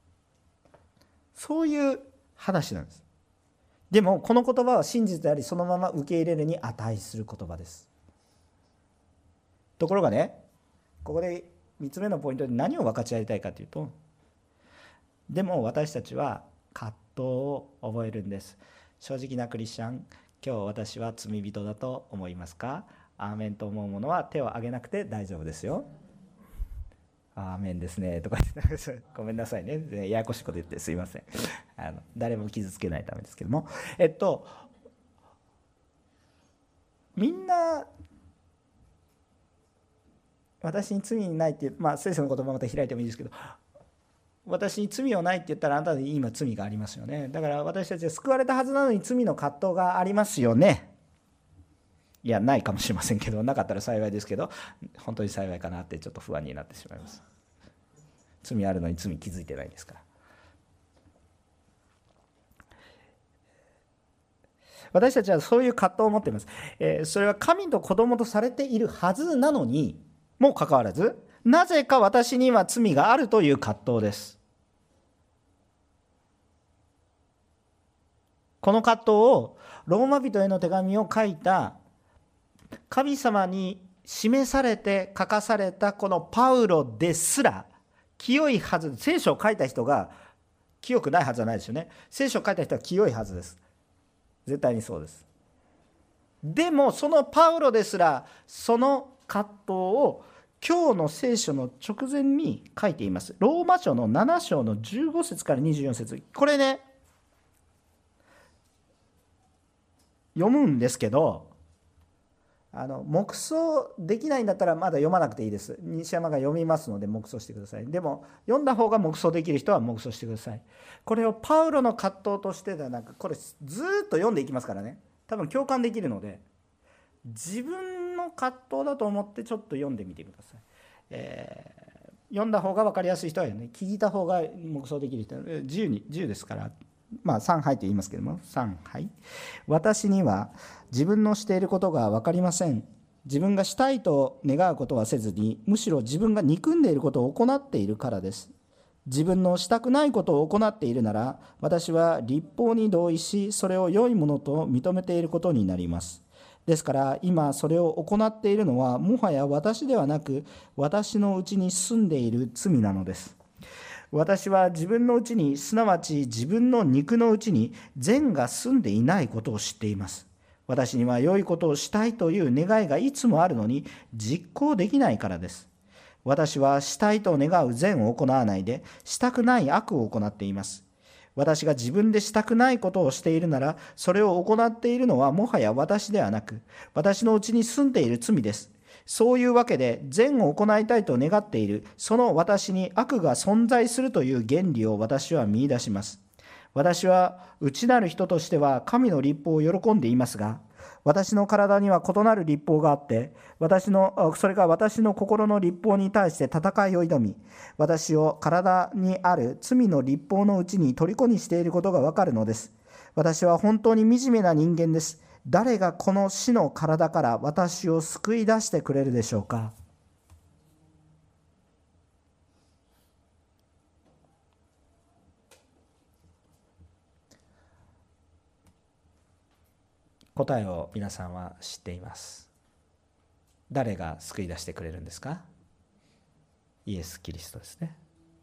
S1: そういう話なんです。でもこの言葉は真実であり、そのまま受け入れるに値する言葉です。ところがね、ここでみっつめのポイントで何を分かち合いたいかというと、でも私たちは葛藤を覚えるんです。正直なクリスチャン、今日私は罪人だと思いますか？アーメンと思う者は手を挙げなくて大丈夫ですよ。アーメンですねとか言ってごめんなさいね、ややこしいこと言ってすいません。あの誰も傷つけないためですけども、えっとみんな私に罪にないって、まあ聖書の言葉また開いてもいいですけど、私に罪はないって言ったらあなたに今罪がありますよね。だから私たちは救われたはずなのに罪の葛藤がありますよね。いや、ないかもしれませんけど、なかったら幸いですけど、本当に幸いかなってちょっと不安になってしまいます。罪あるのに罪気づいてないですから。 私たちはそういう葛藤を持っています。えー、それは神と子供とされているはずなのにもかかわらず、なぜか私には罪があるという葛藤です。この葛藤をローマ人への手紙を書いた神様に示されて書かされたこのパウロですら清いはず。聖書を書いた人が清くないはずはないですよね。聖書を書いた人は清いはずです。絶対にそうです。でもそのパウロですらその葛藤を今日の聖書の直前に書いています。ローマ書のなな章のじゅうご節からにじゅうよん節、これね読むんですけど、あの黙想できないんだったらまだ読まなくていいです。西山が読みますので黙想してください。でも読んだ方が黙想できる人は黙想してください。これをパウロの葛藤としてではなく、これずっと読んでいきますからね、多分共感できるので、自分の葛藤だと思ってちょっと読んでみてください。えー、読んだ方が分かりやすい人はね、聞いた方が黙想できる人は自由に自由ですから。まあ、さんはいと言いますけれども、さんはい。私には自分のしていることが分かりません。自分がしたいと願うことはせずに、むしろ自分が憎んでいることを行っているからです。自分のしたくないことを行っているなら、私は律法に同意し、それを良いものと認めていることになります。ですから今それを行っているのはもはや私ではなく、私のうちに住んでいる罪なのです。私は自分のうちに、すなわち自分の肉のうちに善が住んでいないことを知っています。私には良いことをしたいという願いがいつもあるのに実行できないからです。私はしたいと願う善を行わないで、したくない悪を行っています。私が自分でしたくないことをしているなら、それを行っているのはもはや私ではなく、私のうちに住んでいる罪です。そういうわけで、善を行いたいと願っているその私に悪が存在するという原理を私は見出します。私は内なる人としては神の律法を喜んでいますが、私の体には異なる律法があって、私のそれが私の心の律法に対して戦いを挑み、私を体にある罪の律法のうちに虜にしていることがわかるのです。私は本当に惨めな人間です。誰がこの死の体から私を救い出してくれるでしょうか。答えを皆さんは知っています。誰が救い出してくれるんですか？イエス・キリストですね。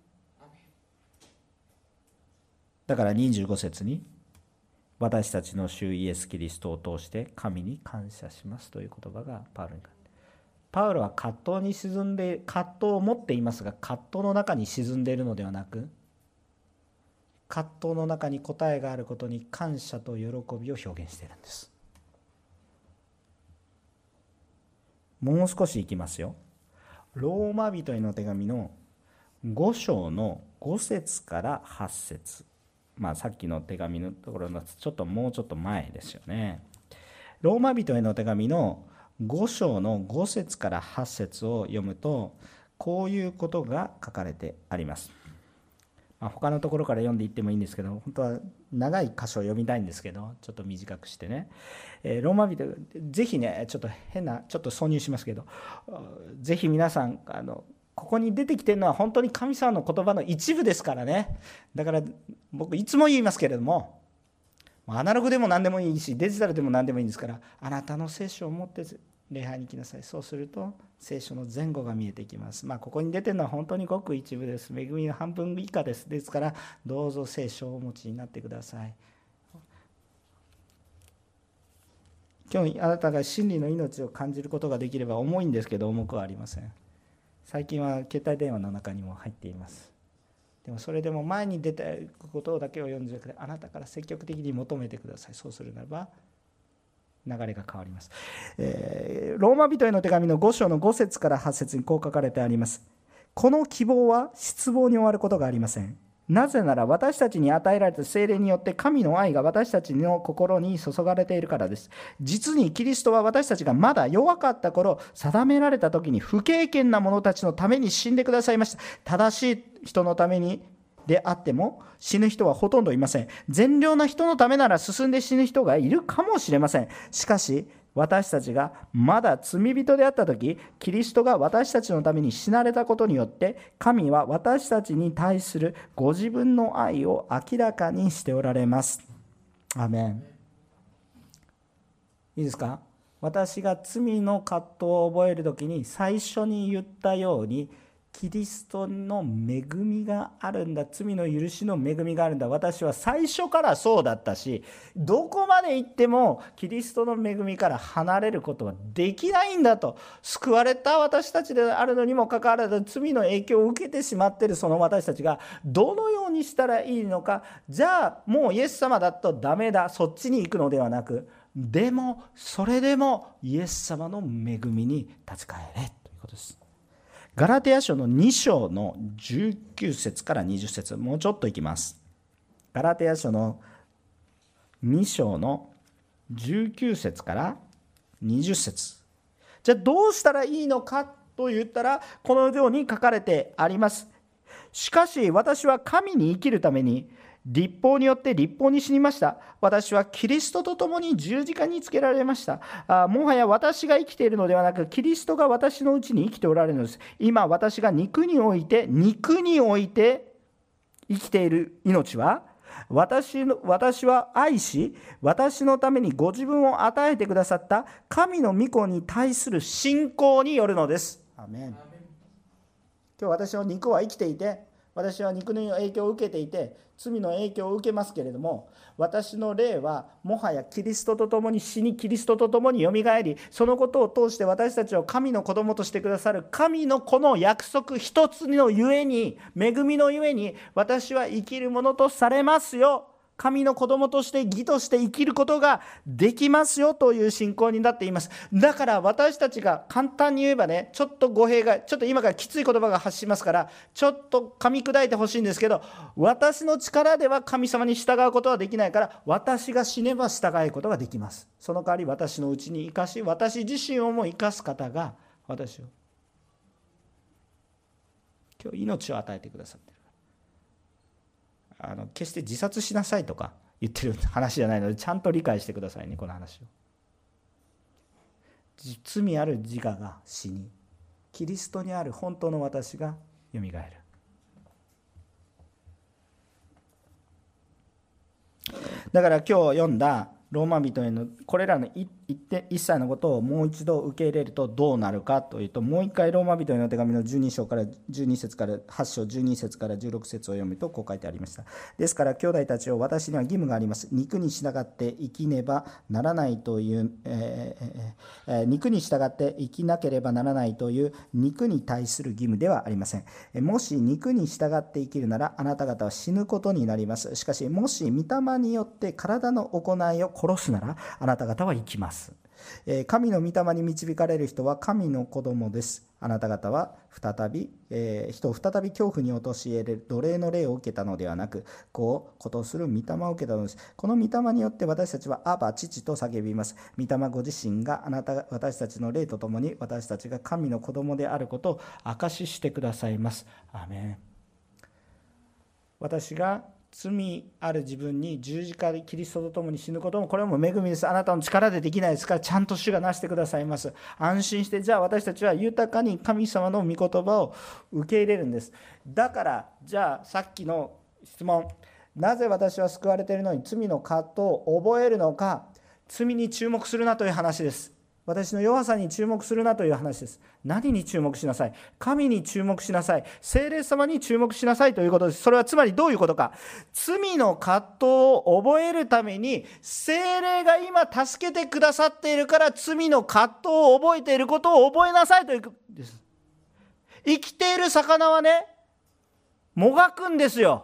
S1: だからにじゅうご節に、私たちの主イエス・キリストを通して神に感謝しますという言葉がパウロに書いてある。パウロは葛藤に沈んで、葛藤を持っていますが、葛藤の中に沈んでいるのではなく、葛藤の中に答えがあることに感謝と喜びを表現しているんです。もう少しいきますよ。ローマ人への手紙のご章のご節からはち節、まあ、さっきの手紙のところのちょっともうちょっと前ですよね。ローマ人への手紙のご章のご節からはち節を読むと、こういうことが書かれてあります。まあ、他のところから読んでいってもいいんですけど、本当は長い箇所を読みたいんですけど、ちょっと短くしてね、えー、ローマ人、ぜひね、ちょっと変な、ちょっと挿入しますけど、ぜひ皆さん、あのここに出てきてるのは本当に神様の言葉の一部ですからね。だから僕いつも言いますけれども、アナログでも何でもいいし、デジタルでも何でもいいんですから、あなたの聖書を持って礼拝に来なさい。そうすると聖書の前後が見えてきます。まあここに出てるのは本当にごく一部です。恵みの半分以下です。ですからどうぞ聖書をお持ちになってください。今日あなたが真理の命を感じることができれば重いんですけど、重くはありません。最近は携帯電話の中にも入っています。でもそれでも前に出ていくことだけを読んでくれ、あなたから積極的に求めてください。そうするならば流れが変わります。えー、ローマ人への手紙のご章のご節からはち節にこう書かれてあります。この希望は失望に終わることがありません。なぜなら私たちに与えられた聖霊によって神の愛が私たちの心に注がれているからです。実にキリストは私たちがまだ弱かった頃、定められた時に不経験な者たちのために死んでくださいました。正しい人のためにであっても死ぬ人はほとんどいません。善良な人のためなら進んで死ぬ人がいるかもしれません。しかし私たちがまだ罪人であったとき、キリストが私たちのために死なれたことによって、神は私たちに対するご自分の愛を明らかにしておられます。アーメン。いいですか？私が罪の葛藤を覚えるときに最初に言ったように、キリストの恵みがあるんだ、罪の許しの恵みがあるんだ。私は最初からそうだったし、どこまで行ってもキリストの恵みから離れることはできないんだと。救われた私たちであるのにもかかわらず、罪の影響を受けてしまっているその私たちがどのようにしたらいいのか。じゃあもうイエス様だとダメだ、そっちに行くのではなく、でもそれでもイエス様の恵みに立ち返れということです。ガラテヤ書のに章のじゅうきゅう節からにじゅっ節、もうちょっといきます。ガラテヤ書のに章のじゅうきゅう節からにじゅっ節。じゃあどうしたらいいのかと言ったら、このように書かれてあります。しかし私は神に生きるために律法によって律法に死にました。私はキリストと共に十字架につけられました。あもはや私が生きているのではなく、キリストが私のうちに生きておられるのです。今私が肉において肉において生きている命は、私の私は愛し、私のためにご自分を与えてくださった神の御子に対する信仰によるのです。アメン。今日私の肉は生きていて、私は肉の影響を受けていて、罪の影響を受けますけれども、私の霊はもはやキリストと共に死に、キリストと共によみがえり、そのことを通して私たちを神の子供としてくださる神のこの約束一つのゆえに、恵みのゆえに、私は生きるものとされますよ。神の子供として義として生きることができますよという信仰になっています。だから私たちが簡単に言えばね、ちょっと語弊が、ちょっと今からきつい言葉が発しますから、ちょっと噛み砕いてほしいんですけど、私の力では神様に従うことはできないから、私が死ねば従うことができます。その代わり私のうちに生かし、私自身をも生かす方が私を今日命を与えてくださっている。あの決して自殺しなさいとか言ってる話じゃないので、ちゃんと理解してくださいね、この話を。罪ある自我が死に、キリストにある本当の私がよみがえる。だから今日読んだローマ人へのこれらの一切のことをもう一度受け入れるとどうなるかというと、もう一回ローマ人への手紙のじゅうに章からじゅうに節からはち章じゅうに節からじゅうろく節を読むとこう書いてありました。ですから兄弟たちを、私には義務があります。肉に従って生きねばならないという、えーえー、肉に従って生きなければならないという肉に対する義務ではありません。もし肉に従って生きるなら、あなた方は死ぬことになります。しかしもし御霊によって体の行いを殺すなら、あなた方は生きます。神の御霊に導かれる人は神の子供です。あなた方は再び、えー、人を再び恐怖に陥れる奴隷の霊を受けたのではなく、こうことする御霊を受けたのです。この御霊によって私たちはアバ父と叫びます。御霊ご自身があなた私たちの霊とともに、私たちが神の子供であることを証ししてくださいます。アーメン。私が罪ある自分に十字架でキリストと共に死ぬことも、これも恵みです。あなたの力でできないですから、ちゃんと主がなしてくださいます。安心して、じゃあ私たちは豊かに神様の御言葉を受け入れるんです。だからじゃあさっきの質問、なぜ私は救われているのに罪の葛藤を覚えるのか。罪に注目するなという話です。私の弱さに注目するなという話です。何に注目しなさい。神に注目しなさい。聖霊様に注目しなさいということです。それはつまりどういうことか。罪の葛藤を覚えるために、聖霊が今助けてくださっているから、罪の葛藤を覚えていることを覚えなさいということです。生きている魚はね、もがくんですよ。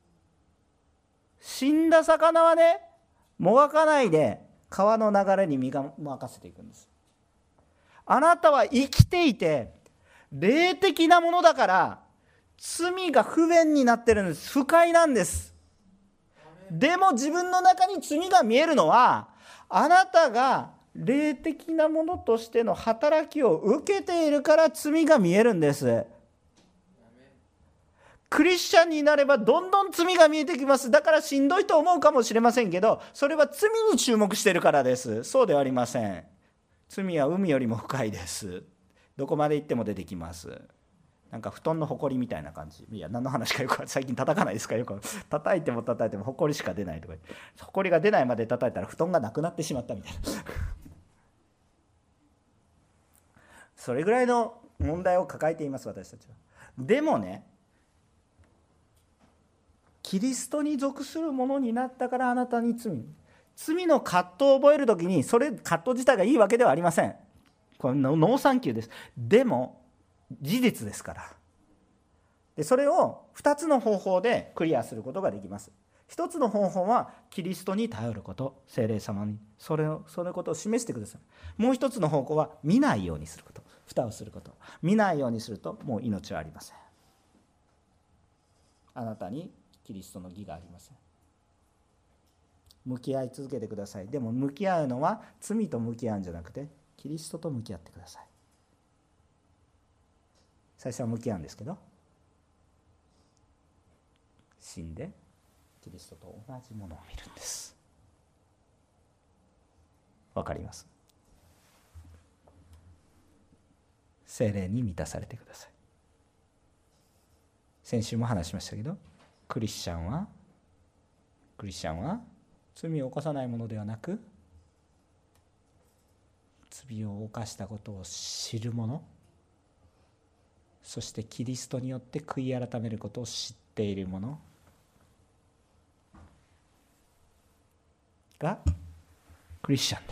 S1: 死んだ魚はね、もがかないで川の流れに身が任せていくんです。あなたは生きていて霊的なものだから、罪が不便になってるんです。不快なんです。でも自分の中に罪が見えるのは、あなたが霊的なものとしての働きを受けているから罪が見えるんです。 クリスチャンになればどんどん罪が見えてきます。だからしんどいと思うかもしれませんけど、それは罪に注目しているからです。そうではありません。罪は海よりも深いです。どこまで行っても出てきます。なんか布団のほこりみたいな感じ。いや、何の話かよく最近叩かないですか。よく叩いても叩いてもほこりしか出ないとか、ほこりが出ないまで叩いたら布団がなくなってしまったみたいなそれぐらいの問題を抱えています、私たちは。でもね、キリストに属するものになったからあなたに罪罪の葛藤を覚えるときに、それ葛藤自体がいいわけではありません。これノーサンキューです。でも事実ですから。でそれをふたつの方法でクリアすることができます。ひとつの方法はキリストに頼ること、聖霊様にそれをそのことを示してください。もう一つの方法は見ないようにすること、蓋をすること。見ないようにするともう命はありません。あなたにキリストの義がありません。向き合い続けてください。でも向き合うのは罪と向き合うんじゃなくて、キリストと向き合ってください。最初は向き合うんですけど、死んでキリストと同じものを見るんです。わかります？聖霊に満たされてください。先週も話しましたけど、クリスチャンはクリスチャンは罪を犯さないものではなく、罪を犯したことを知る者、そしてキリストによって悔い改めることを知っている者がクリスチャンです。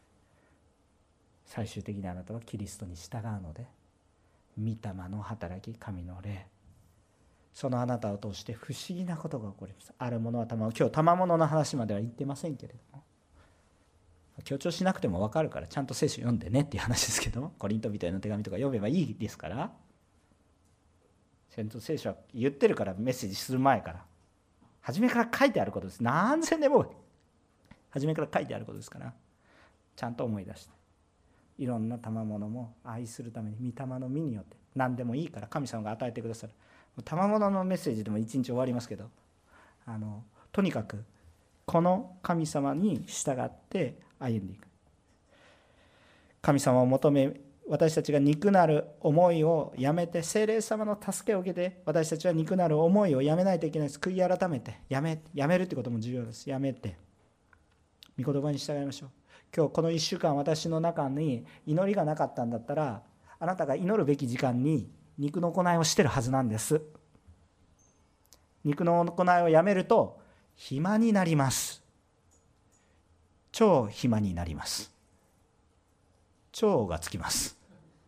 S1: 最終的にあなたはキリストに従うので、御霊の働き、神の霊、そのあなたを通して不思議なことが起こります。あるものは賜物、今日賜物の話までは言ってませんけれども、強調しなくても分かるからちゃんと聖書読んでねっていう話ですけども、コリント人への手紙とか読めばいいですから、ちゃんと聖書は言ってるから、メッセージする前から初めから書いてあることです。何千年も初めから書いてあることですから、ちゃんと思い出して、いろんな賜物も愛するために御霊の実によって、何でもいいから神様が与えてくださる。賜物のメッセージでも一日終わりますけど、あのとにかくこの神様に従って歩んでいく。神様を求め、私たちが肉なる思いをやめて、聖霊様の助けを受けて、私たちは肉なる思いをやめないといけないです。悔い改めてやめやめるということも重要です。やめて御言葉に従いましょう。今日このいっしゅうかん、私の中に祈りがなかったんだったら、あなたが祈るべき時間に肉の行いをしてるはずなんです。肉の行いをやめると暇になります。超暇になります。超がつきます。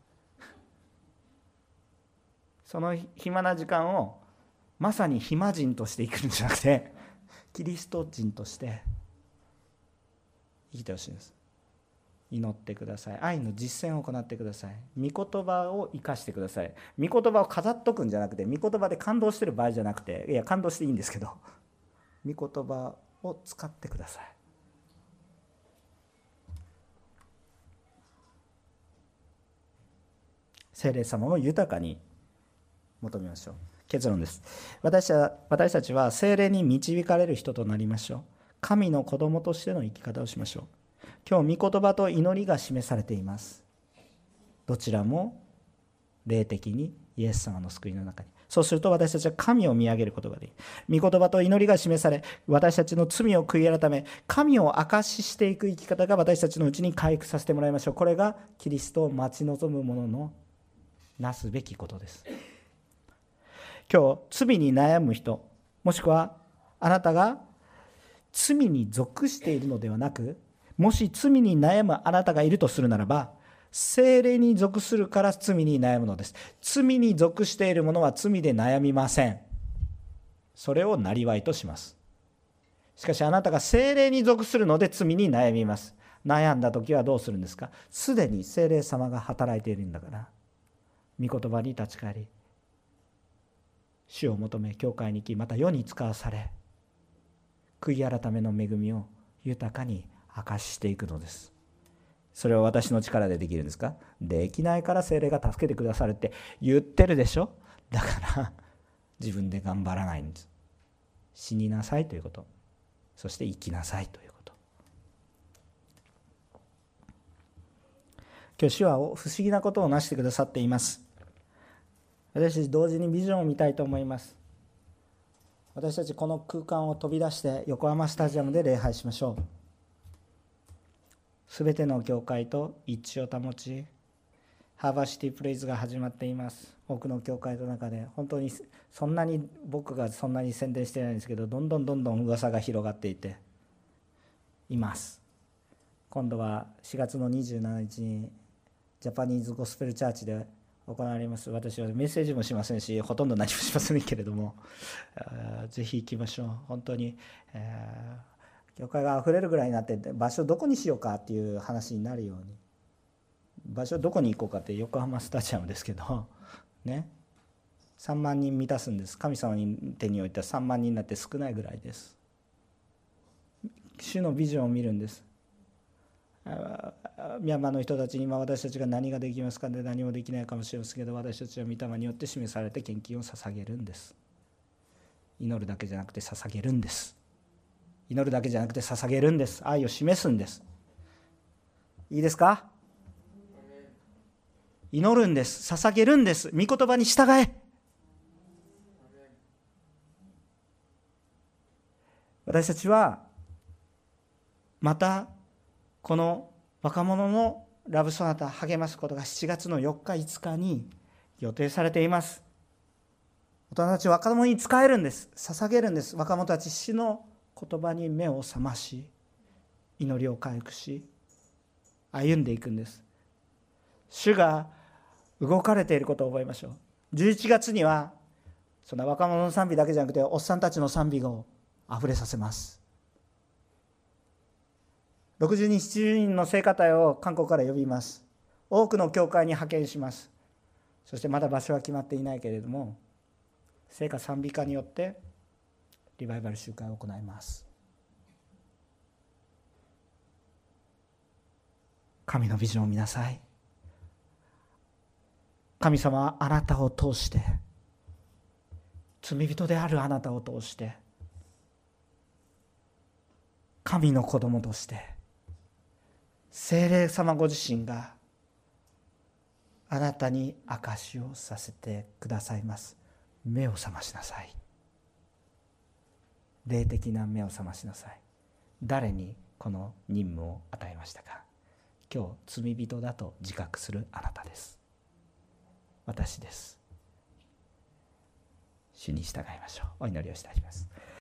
S1: その暇な時間をまさに暇人として生きるんじゃなくて、キリスト人として生きてほしいんです。祈ってください。愛の実践を行ってください。御言葉を生かしてください。御言葉を飾っとくんじゃなくて、御言葉で感動してる場合じゃなくて、いや感動していいんですけど、御言葉を使ってください。聖霊様を豊かに求めましょう。結論です。私は、私たちは聖霊に導かれる人となりましょう。神の子供としての生き方をしましょう。今日御言葉と祈りが示されています。どちらも霊的にイエス様の救いの中に。そうすると私たちは神を見上げることができる。御言葉と祈りが示され、私たちの罪を悔い改め、神を証ししていく生き方が私たちのうちに回復させてもらいましょう。これがキリストを待ち望む者のなすべきことです。今日罪に悩む人、もしくはあなたが罪に属しているのではなく、もし罪に悩むあなたがいるとするならば、聖霊に属するから罪に悩むのです。罪に属している者は罪で悩みません。それをなりわいとします。しかしあなたが聖霊に属するので罪に悩みます。悩んだ時はどうするんですか？すでに聖霊様が働いているんだから、御言葉に立ち返り、主を求め、教会に行き、また世に使わされ、悔い改めの恵みを豊かに明かししていくのです。それは私の力でできるんですか？できないから聖霊が助けてくださるって言ってるでしょ。だから自分で頑張らないんです。死になさいということ、そして生きなさいということ。今日主は不思議なことをなしてくださっています。私たち同時にビジョンを見たいと思います。私たちこの空間を飛び出して横浜スタジアムで礼拝しましょう。すべての教会と一致を保ち、ハーバーシティプレイズが始まっています。多くの教会の中で本当にそんなに僕がそんなに宣伝してないんですけど、どんどんどんどん噂が広がっていています。今度はしがつのにじゅうしちにちにジャパニーズゴスペルチャーチで行われます。私はメッセージもしませんし、ほとんど何もしませんけれども、ぜひ行きましょう。本当に、えー、教会があふれるぐらいになって場所どこにしようかっていう話になるように、場所どこに行こうかって横浜スタジアムですけどね、さんまんにん満たすんです。神様に手においてはさんまんにんになって少ないぐらいです。主のビジョンを見るんです。ミャンマーの人たちに今私たちが何ができますかで何もできないかもしれませんけど、私たちは御霊によって示されて献金を捧げるんです。祈るだけじゃなくて捧げるんです。祈るだけじゃなくて捧げるんです。愛を示すんです。いいですか？祈るんです。捧げるんです。御言葉に従え。私たちはまたこの若者のラブソナタ励ますことがしちがつのよっかいつかに予定されています。大人たち若者に仕えるんです。捧げるんです。若者たち主の言葉に目を覚まし、祈りを回復し、歩んでいくんです。主が動かれていることを覚えましょう。じゅういちがつにはそんな若者の賛美だけじゃなくておっさんたちの賛美をあふれさせます。ろくじゅうにん、ななじゅうにんの聖歌隊を韓国から呼びます。多くの教会に派遣します。そしてまだ場所は決まっていないけれども、聖歌賛美歌によってリバイバル集会を行います。神のビジョンを見なさい。神様はあなたを通して、罪人であるあなたを通して、神の子供として聖霊様ご自身があなたに証しをさせてくださいます。目を覚ましなさい。霊的な目を覚ましなさい。誰にこの任務を与えましたか？今日罪人だと自覚するあなたです。私です。主に従いましょう。お祈りをしてあります。